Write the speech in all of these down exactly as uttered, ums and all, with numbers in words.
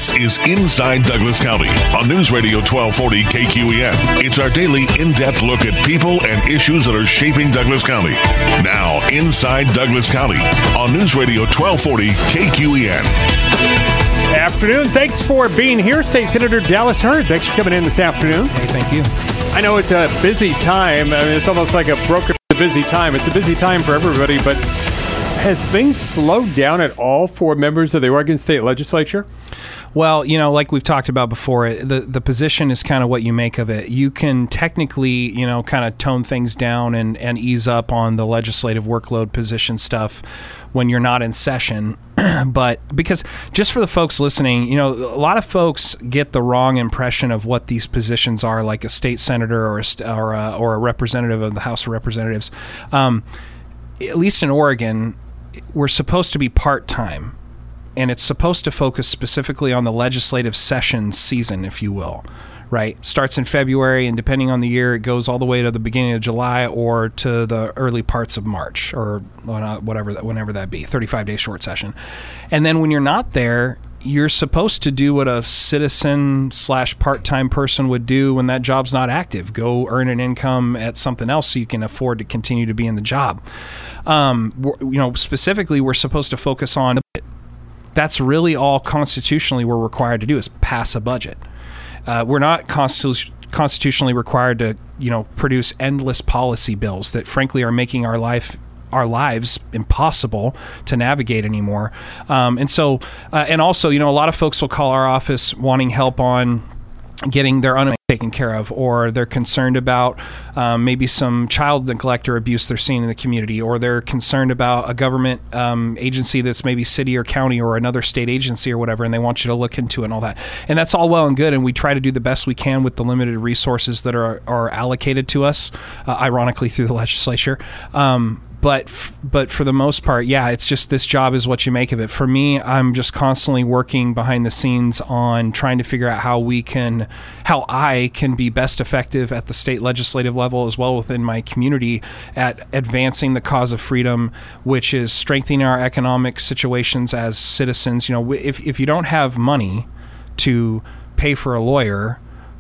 This is Inside Douglas County on News Radio twelve forty K Q E N. It's our daily in-depth look at people and issues that are shaping Douglas County. Now, Inside Douglas County on News Radio twelve forty K Q E N. Afternoon. Thanks for being here. State Senator Dallas Hurd, thanks for coming in this afternoon. Hey, thank you. I know it's a busy time. I mean, it's almost like a broker. A busy time. It's a busy time for everybody, but has things slowed down at all for members of the Oregon State Legislature? Well, you know, like we've talked about before, the the position is kind of what you make of it. You can technically, you know, kind of tone things down and, and ease up on the legislative workload position stuff when you're not in session. But because just for the folks listening, you know, a lot of folks get the wrong impression of what these positions are, like a state senator or a, or a, or a representative of the House of Representatives. Um, at least in Oregon, we're supposed to be part-time. And it's supposed to focus specifically on the legislative session season, if you will, right? Starts in February, and depending on the year, it goes all the way to the beginning of July or to the early parts of March, or whatever, whenever that be, thirty-five day short session. And then when you're not there, you're supposed to do what a citizen slash part-time person would do when that job's not active. Go earn an income at something else so you can afford to continue to be in the job. Um, you know, specifically, we're supposed to focus on it. That's really all constitutionally we're required to do is pass a budget. Uh, we're not constitu- constitutionally required to, you know, produce endless policy bills that frankly are making our life our lives impossible to navigate anymore. Um, and so, uh, and also, you know, a lot of folks will call our office wanting help on getting their unemployment taken care of, or they're concerned about um, maybe some child neglect or abuse they're seeing in the community, or they're concerned about a government um, agency that's maybe city or county or another state agency or whatever, and they want you to look into it and all that. And that's all well and good, and we try to do the best we can with the limited resources that are, are allocated to us, uh, ironically through the legislature. Um, But but for the most part, yeah, it's just this job is what you make of it. For me, I'm just constantly working behind the scenes on trying to figure out how we can, how I can be best effective at the state legislative level as well within my community at advancing the cause of freedom, which is strengthening our economic situations as citizens. You know, if if you don't have money to pay for a lawyer,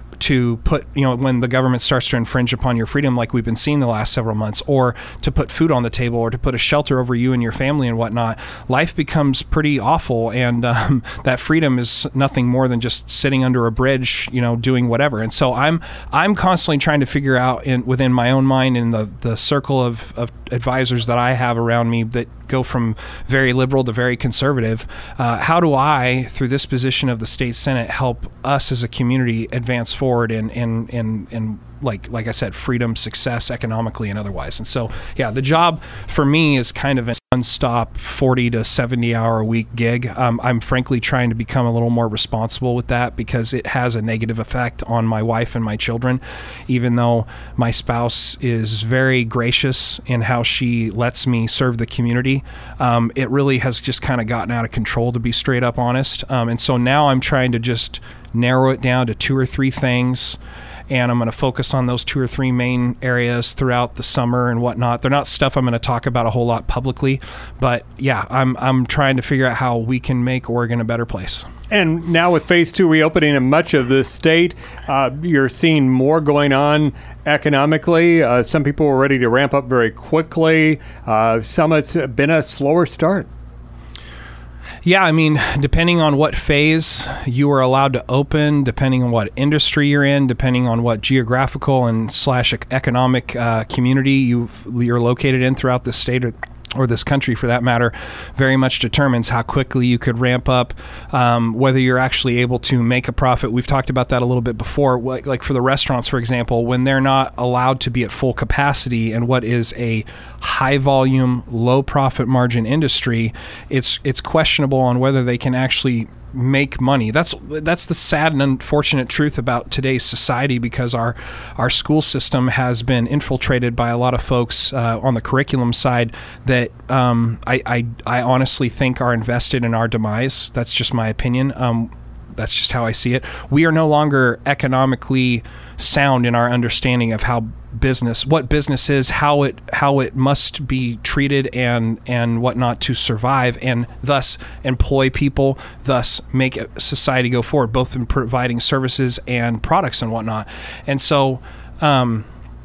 to put, you know, when the government starts to infringe upon your freedom like we've been seeing the last several months, or to put food on the table, or to put a shelter over you and your family and whatnot, life becomes pretty awful. And um, that freedom is nothing more than just sitting under a bridge, you know, doing whatever. And so I'm I'm constantly trying to figure out in within my own mind and the, the circle of, of advisors that I have around me that go from very liberal to very conservative, uh, how do I, through this position of the state Senate, help us as a community advance forward in in in, in like like I said, freedom, success, economically and otherwise. And so, yeah, the job for me is kind of a non-stop forty to seventy hour a week gig. Um, I'm frankly trying to become a little more responsible with that because it has a negative effect on my wife and my children, even though my spouse is very gracious in how she lets me serve the community. Um, it really has just kind of gotten out of control, to be straight up honest. Um, and so now I'm trying to just narrow it down to two or three things, and I'm going to focus on those two or three main areas throughout the summer and whatnot. They're not stuff I'm going to talk about a whole lot publicly, but yeah, I'm I'm trying to figure out how we can make Oregon a better place. And now with phase two reopening in much of the state, uh, you're seeing more going on economically. Uh, some people were ready to ramp up very quickly. Uh, some it's been a slower start. Yeah, I mean, depending on what phase you are allowed to open, depending on what industry you're in, depending on what geographical and slash economic uh, community you've, you're located in throughout the state or, or this country for that matter, very much determines how quickly you could ramp up, um, whether you're actually able to make a profit. We've talked about that a little bit before, like, like for the restaurants, for example, when they're not allowed to be at full capacity in what is a high volume, low profit margin industry, it's it's questionable on whether they can actually make money. That's that's the sad and unfortunate truth about today's society, because our our school system has been infiltrated by a lot of folks uh, on the curriculum side that um, I, I I honestly think are invested in our demise. That's just my opinion. Um, That's just how I see it. We are no longer economically sound in our understanding of how business, what business is, how it how it must be treated and and whatnot to survive, and thus employ people, thus make society go forward, both in providing services and products and whatnot. And so, um,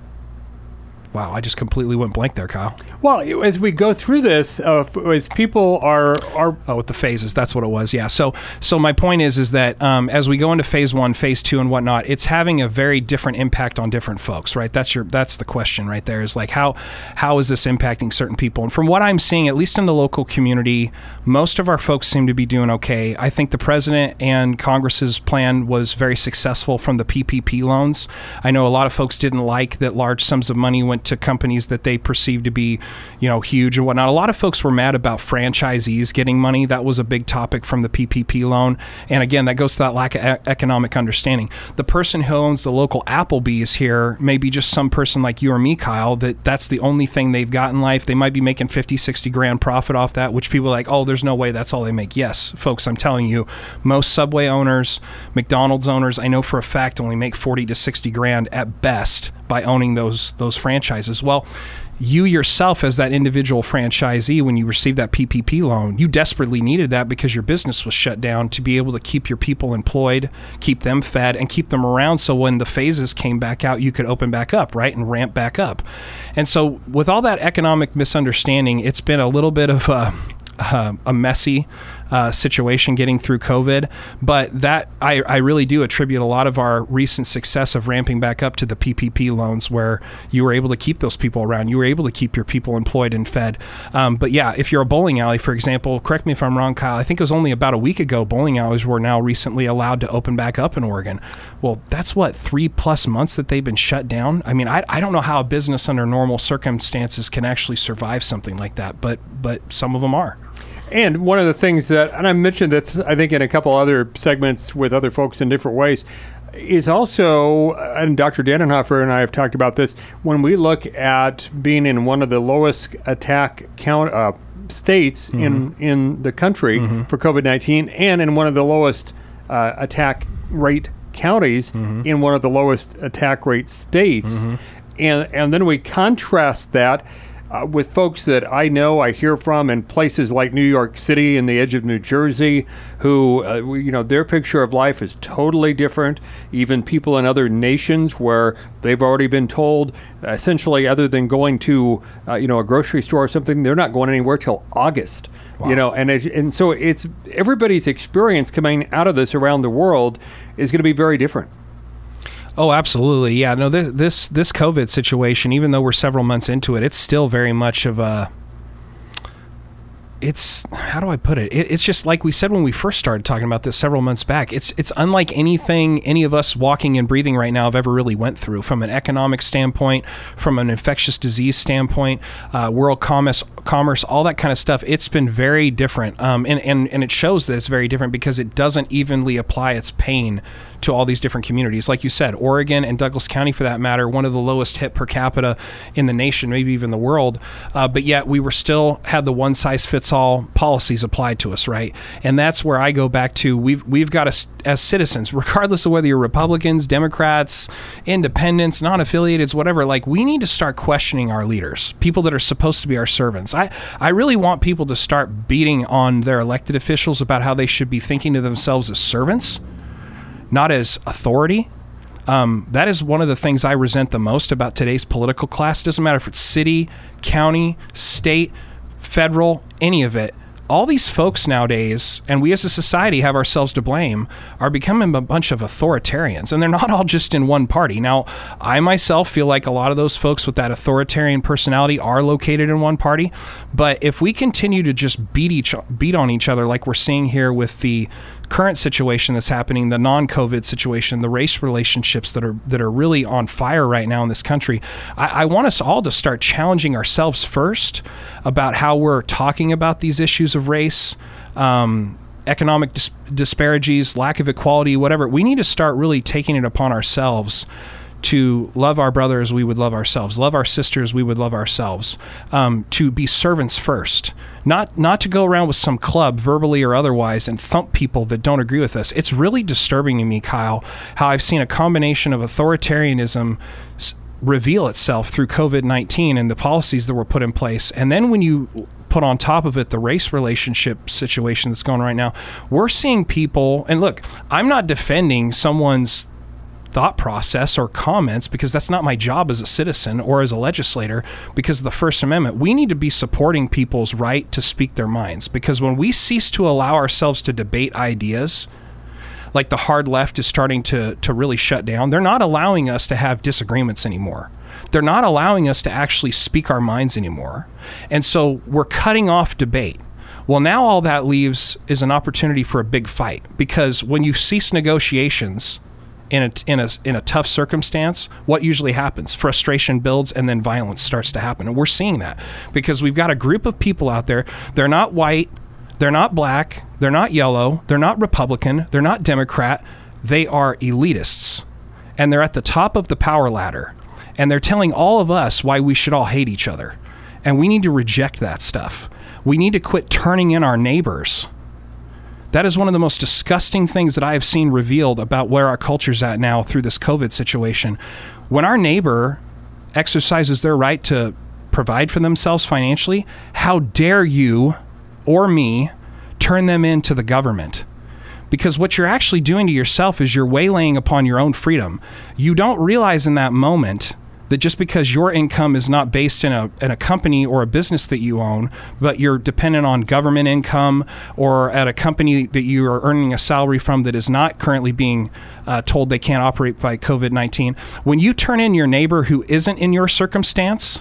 wow, I just completely went blank there, Kyle. Well, as we go through this, uh, as people are are oh, with the phases, that's what it was. Yeah. So, so my point is, is that um, as we go into phase one, phase two, and whatnot, it's having a very different impact on different folks, right? That's your that's the question right there. Is like how how is this impacting certain people? And from what I'm seeing, at least in the local community, most of our folks seem to be doing okay. I think the president and Congress's plan was very successful from the P P P loans. I know a lot of folks didn't like that large sums of money went to companies that they perceived to be, you know, huge and whatnot. A lot of folks were mad about franchisees getting money. That was a big topic from the P P P loan. And again, that goes to that lack of e- economic understanding. The person who owns the local Applebee's here may be just some person like you or me, Kyle, that that's the only thing they've got in life. They might be making fifty, sixty grand profit off that, which people are like, oh, there's no way that's all they make. Yes, folks, I'm telling you, most Subway owners, McDonald's owners, I know for a fact only make forty to sixty grand at best by owning those those franchises. Well, you yourself as that individual franchisee, when you received that P P P loan, you desperately needed that because your business was shut down to be able to keep your people employed, keep them fed, and keep them around so when the phases came back out, you could open back up, right, and ramp back up. And so with all that economic misunderstanding, it's been a little bit of a, uh, a messy Uh, situation getting through COVID, but that I, I really do attribute a lot of our recent success of ramping back up to the P P P loans, where you were able to keep those people around, you were able to keep your people employed and fed. Um, but yeah, if you're a bowling alley, for example, correct me if I'm wrong, Kyle, I think it was only about a week ago bowling alleys were now recently allowed to open back up in Oregon. Well, that's what, three plus months that they've been shut down? I mean, I, I don't know how a business under normal circumstances can actually survive something like that, but but some of them are. And one of the things that, and I mentioned that I think in a couple other segments with other folks in different ways, is also, and Doctor Dannenhofer and I have talked about this, when we look at being in one of the lowest attack count uh, states mm-hmm. in, in the country mm-hmm. for COVID nineteen, and in one of the lowest uh, attack rate counties mm-hmm. in one of the lowest attack rate states. Mm-hmm. And, and then we contrast that Uh, with folks that I know, I hear from in places like New York City and the edge of New Jersey, who, uh, you know, their picture of life is totally different. Even people in other nations where they've already been told, essentially, other than going to, uh, you know, a grocery store or something, they're not going anywhere till August. Wow. You know, and as, and so it's everybody's experience coming out of this around the world is going to be very different. Oh, absolutely. Yeah, no, this, this this COVID situation, even though we're several months into it, it's still very much of a, it's, how do I put it? it? It's just like we said when we first started talking about this several months back. It's it's unlike anything any of us walking and breathing right now have ever really went through, from an economic standpoint, from an infectious disease standpoint, uh, world commerce, commerce, all that kind of stuff. It's been very different. Um, and, and, and it shows that it's very different because it doesn't evenly apply its pain to all these different communities. Like you said, Oregon and Douglas County, for that matter, one of the lowest hit per capita in the nation, maybe even the world. Uh, but yet we were still had the one size fits all policies applied to us, right? And that's where I go back to, we've we've got to, as citizens, regardless of whether you're Republicans, Democrats, independents, non-affiliated, whatever, like we need to start questioning our leaders, people that are supposed to be our servants. I, I really want people to start beating on their elected officials about how they should be thinking of themselves as servants, not as authority. Um, that is one of the things I resent the most about today's political class. It doesn't matter if it's city, county, state, federal, any of it. All these folks nowadays, and we as a society have ourselves to blame, are becoming a bunch of authoritarians. And they're not all just in one party. Now, I myself feel like a lot of those folks with that authoritarian personality are located in one party. But if we continue to just beat each beat on each other like we're seeing here with the current situation that's happening, the non-COVID situation, the race relationships that are that are really on fire right now in this country, I, I want us all to start challenging ourselves first about how we're talking about these issues of race, um, economic dis- disparities, lack of equality, whatever. We need to start really taking it upon ourselves to love our brother as we would love ourselves, love our sisters we would love ourselves, um, to be servants first, not not to go around with some club, verbally or otherwise, and thump people that don't agree with us. It's really disturbing to me, Kyle, how I've seen a combination of authoritarianism s- reveal itself through COVID nineteen and the policies that were put in place. And then when you put on top of it the race relationship situation that's going on right now, we're seeing people, and look, I'm not defending someone's thought process or comments, because that's not my job as a citizen or as a legislator. Because of the First Amendment, we need to be supporting people's right to speak their minds, because when we cease to allow ourselves to debate ideas, like the hard left is starting to to really shut down, they're not allowing us to have disagreements anymore. They're not allowing us to actually speak our minds anymore. And so we're cutting off debate. Well, now all that leaves is an opportunity for a big fight, because when you cease negotiations in a in a in a tough circumstance, what usually happens? Frustration builds, and then violence starts to happen. And we're seeing that because we've got a group of people out there. They're not white, they're not black, they're not yellow, they're not Republican, they're not Democrat. They are elitists, and they're at the top of the power ladder, and they're telling all of us why we should all hate each other. And we need to reject that stuff. We need to quit turning in our neighbors. That is one of the most disgusting things that I have seen revealed about where our culture's at now through this COVID situation. When our neighbor exercises their right to provide for themselves financially, how dare you or me turn them into the government? Because what you're actually doing to yourself is you're waylaying upon your own freedom. You don't realize in that moment that just because your income is not based in a in a company or a business that you own, but you're dependent on government income or at a company that you are earning a salary from that is not currently being uh, told they can't operate by COVID nineteen, when you turn in your neighbor who isn't in your circumstance,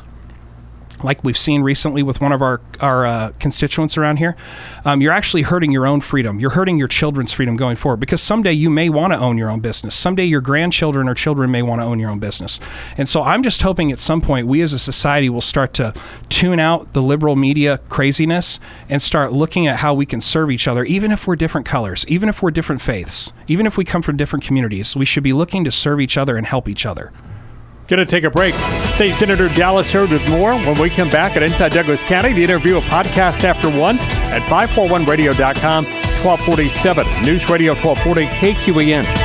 like we've seen recently with one of our, our uh, constituents around here, um, you're actually hurting your own freedom. You're hurting your children's freedom going forward, because someday you may want to own your own business. Someday your grandchildren or children may want to own your own business. And so I'm just hoping at some point we as a society will start to tune out the liberal media craziness and start looking at how we can serve each other, even if we're different colors, even if we're different faiths, even if we come from different communities. We should be looking to serve each other and help each other. Going to take a break. State Senator Dallas Hurd with more when we come back at Inside Douglas County. The interview, a podcast after one at five forty-one radio dot com, twelve forty-seven News Radio twelve forty K Q E N.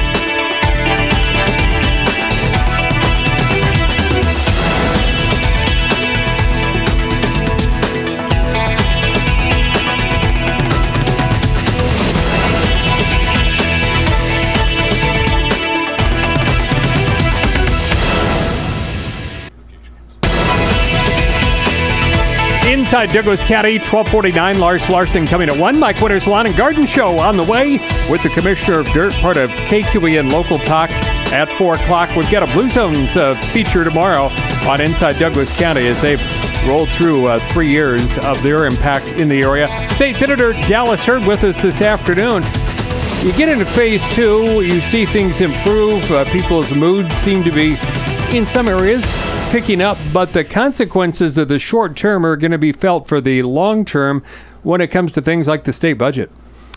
Inside Douglas County, twelve forty-nine, Lars Larson coming at one. Mike Winters Lawn and Garden Show on the way with the Commissioner of Dirt, part of K Q E N Local Talk at four o'clock. We've got a Blue Zones uh, feature tomorrow on Inside Douglas County as they've rolled through uh, three years of their impact in the area. State Senator Dallas Hurd with us this afternoon. You get into phase two, you see things improve. Uh, people's moods seem to be, in some areas, picking up, but the consequences of the short term are going to be felt for the long term when it comes to things like the state budget.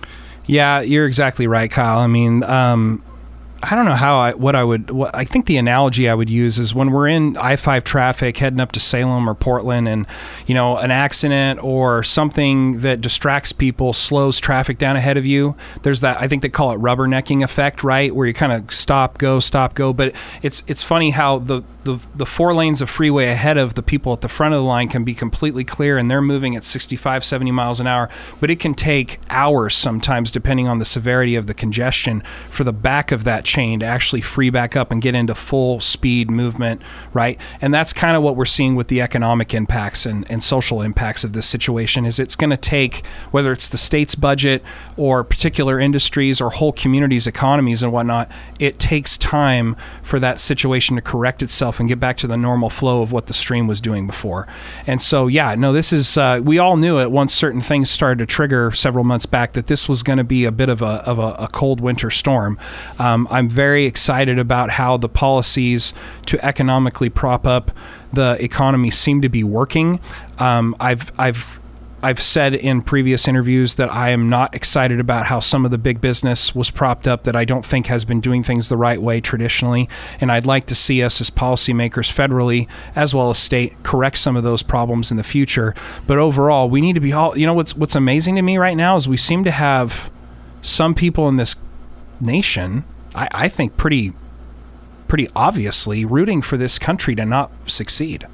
Yeah, you're exactly right, Kyle. I mean, um, I don't know how I, what I would, what, I think the analogy I would use is when we're in I five traffic heading up to Salem or Portland, and, you know, an accident or something that distracts people slows traffic down ahead of you. There's that, I think they call it rubbernecking effect, right? Where you kind of stop, go, stop, go. But it's, it's funny how the, the, the four lanes of freeway ahead of the people at the front of the line can be completely clear, and they're moving at sixty-five, seventy miles an hour. But it can take hours sometimes, depending on the severity of the congestion, for the back of that chain to actually free back up and get into full speed movement, right? And that's kind of what we're seeing with the economic impacts and, and social impacts of this situation. Is it's going to take, whether it's the state's budget or particular industries or whole communities, economies and whatnot, it takes time for that situation to correct itself and get back to the normal flow of what the stream was doing before. And so, yeah, no, this is, uh, we all knew it once certain things started to trigger several months back that this was going to be a bit of a, of a, a cold winter storm. Um, I'm very excited about how the policies to economically prop up the economy seem to be working. Um, I've, I've, I've said in previous interviews that I am not excited about how some of the big business was propped up that I don't think has been doing things the right way traditionally. And I'd like to see us as policymakers federally as well as state correct some of those problems in the future. But overall, we need to be all, you know, what's, what's amazing to me right now is we seem to have some people in this nation, I, I think pretty, pretty obviously rooting for this country to not succeed.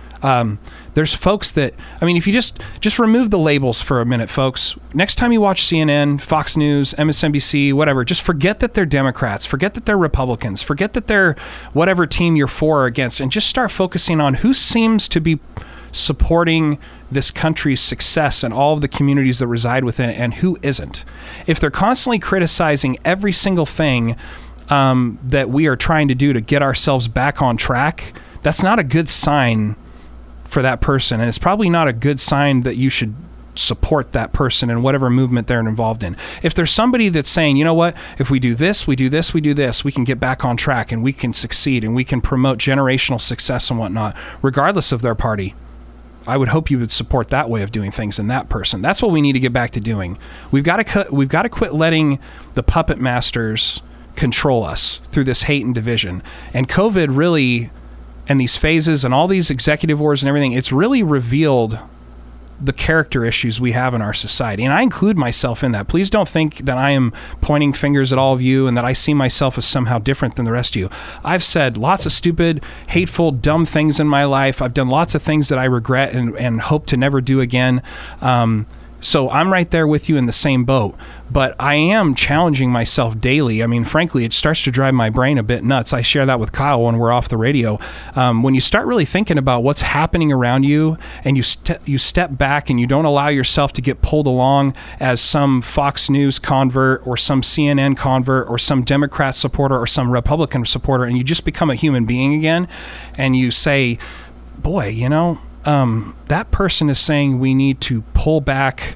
Um, there's folks that, I mean, if you just, just remove the labels for a minute, folks, next time you watch C N N, Fox News, M S N B C, whatever, just forget that they're Democrats, forget that they're Republicans, forget that they're whatever team you're for or against, and just start focusing on who seems to be supporting this country's success and all of the communities that reside within it and who isn't. If they're constantly criticizing every single thing um, that we are trying to do to get ourselves back on track, that's not a good sign for that person, and it's probably not a good sign that you should support that person in whatever movement they're involved in. If there's somebody that's saying, you know what, if we do this, we do this, we do this, we can get back on track and we can succeed and we can promote generational success and whatnot, regardless of their party, I would hope you would support that way of doing things in that person. That's what we need to get back to doing. We've got to cut, we've got to quit letting the puppet masters control us through this hate and division. And COVID really, and these phases and all these executive orders and everything, it's really revealed the character issues we have in our society. And I include myself in that. Please don't think that I am pointing fingers at all of you and that I see myself as somehow different than the rest of you. I've said lots of stupid, hateful, dumb things in my life. I've done lots of things that I regret and, and hope to never do again. Um, So I'm right there with you in the same boat, but I am challenging myself daily. I mean, frankly, it starts to drive my brain a bit nuts. I share that with Kyle when we're off the radio. Um, when you start really thinking about what's happening around you and you st- you step back and you don't allow yourself to get pulled along as some Fox News convert or some C N N convert or some Democrat supporter or some Republican supporter, and you just become a human being again, and you say, boy, you know, Um, that person is saying we need to pull back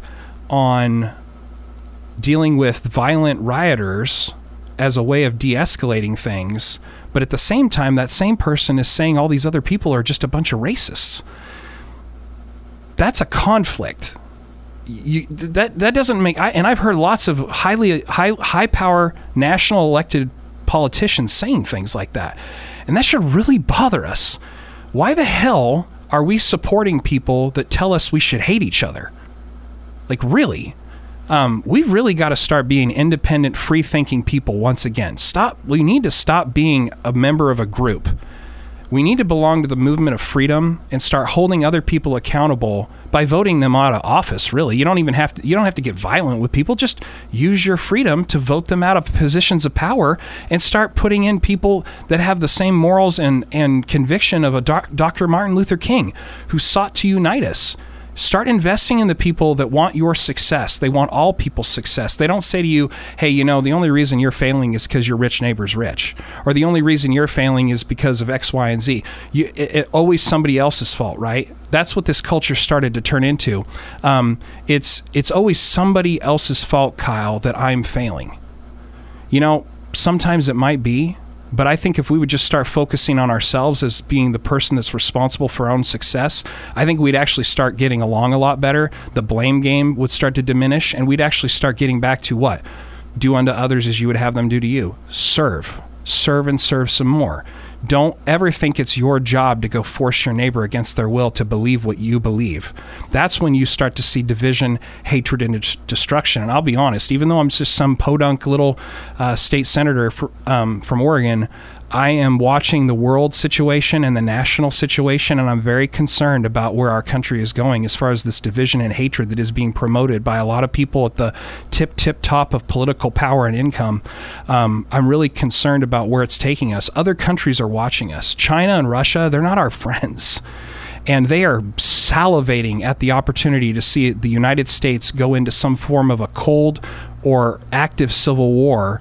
on dealing with violent rioters as a way of de-escalating things. But at the same time, that same person is saying all these other people are just a bunch of racists. That's a conflict. You, that that doesn't make, I, and I've heard lots of highly high high power national elected politicians saying things like that. And that should really bother us. Why the hell are we supporting people that tell us we should hate each other? Like, really? Um, we've really got to start being independent, free-thinking people once again. Stop. We need to stop being a member of a group. We need to belong to the movement of freedom and start holding other people accountable by voting them out of office, really. You don't even have to, you don't have to get violent with people. Just use your freedom to vote them out of positions of power and start putting in people that have the same morals and, and conviction of a doc, Doctor Martin Luther King, who sought to unite us. Start investing in the people that want your success. They want all people's success. They don't say to you, hey, you know, the only reason you're failing is because your rich neighbor's rich. Or the only reason you're failing is because of X, Y, and Z. You, it, it, always somebody else's fault, right? That's what this culture started to turn into. Um, it's, it's always somebody else's fault, Kyle, that I'm failing. You know, sometimes it might be. But I think if we would just start focusing on ourselves as being the person that's responsible for our own success, I think we'd actually start getting along a lot better. The blame game would start to diminish, and we'd actually start getting back to what? Do unto others as you would have them do to you. Serve. Serve and serve some more. Don't ever think it's your job to go force your neighbor against their will to believe what you believe. That's when you start to see division, hatred, and d- destruction. And I'll be honest, even though I'm just some podunk little uh, state senator for, um, from Oregon, I am watching the world situation and the national situation, and I'm very concerned about where our country is going as far as this division and hatred that is being promoted by a lot of people at the tip, tip top of political power and income. Um, I'm really concerned about where it's taking us. Other countries are watching us. China and Russia, they're not our friends. And they are salivating at the opportunity to see the United States go into some form of a cold or active civil war,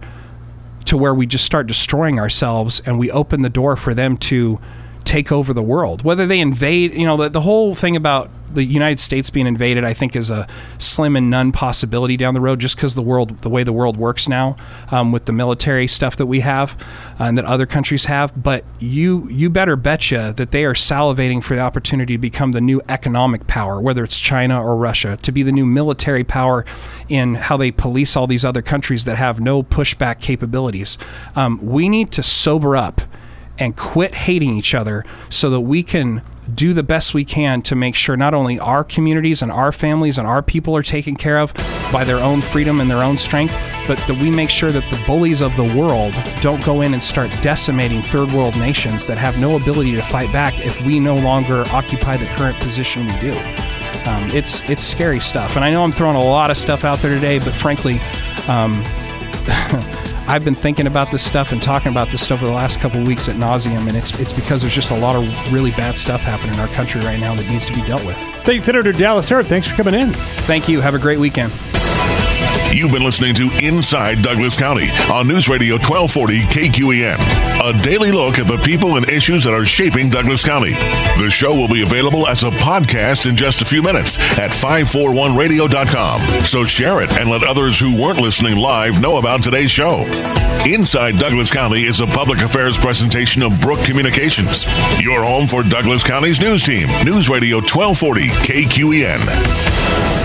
to where we just start destroying ourselves and we open the door for them to take over the world. Whether they invade, you know, the, the whole thing about the United States being invaded, I think, is a slim and none possibility down the road, just because the world, the way the world works now, um, with the military stuff that we have uh, and that other countries have. But you you better betcha that they are salivating for the opportunity to become the new economic power, whether it's China or Russia, to be the new military power in how they police all these other countries that have no pushback capabilities. Um, we need to sober up and quit hating each other so that we can do the best we can to make sure not only our communities and our families and our people are taken care of by their own freedom and their own strength, but that we make sure that the bullies of the world don't go in and start decimating third world nations that have no ability to fight back if we no longer occupy the current position we do. Um, it's it's scary stuff. And I know I'm throwing a lot of stuff out there today, but frankly, um, I've been thinking about this stuff and talking about this stuff for the last couple of weeks at nauseum, and it's it's because there's just a lot of really bad stuff happening in our country right now that needs to be dealt with. State Senator Dallas Hurt, thanks for coming in. Thank you. Have a great weekend. You've been listening to Inside Douglas County on News Radio twelve forty K Q E N, a daily look at the people and issues that are shaping Douglas County. The show will be available as a podcast in just a few minutes at five forty-one radio dot com. So share it and let others who weren't listening live know about today's show. Inside Douglas County is a public affairs presentation of Brook Communications, your home for Douglas County's news team. News Radio twelve forty K Q E N.